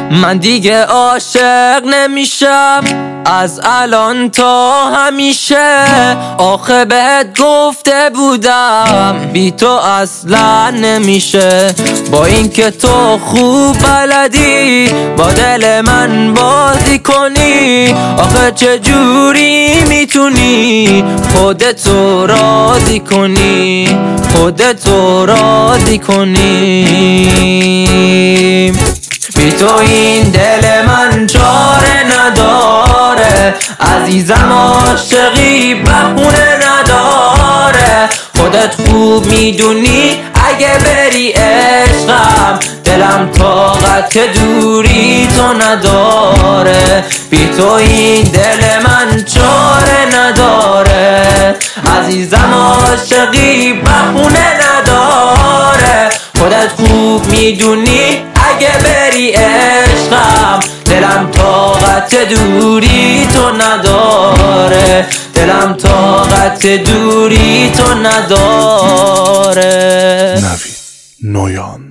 من دیگه عاشق نمیشم از الان تا همیشه. آخه بهت گفته بودم بی تو اصلا نمیشه. با اینکه تو خوب بلدی با دل من بازی کنی، آخه چجوری میتونی خودتو راضی کنی، خودتو راضی کنی. بی تو این دل من چاره نداره، عزیزم عاشقی بهونه نداره. خودت خوب میدونی اگه بری عشقم، دلم طاقت دوری تو نداره. بی تو این دل من چاره نداره، عزیزم عاشقی بهونه نداره. خودت خوب میدونی اگه بری عشقم، دلم طاقت دوری تو نداره، دلم طاقت دوری تو نداره. نوید نویان.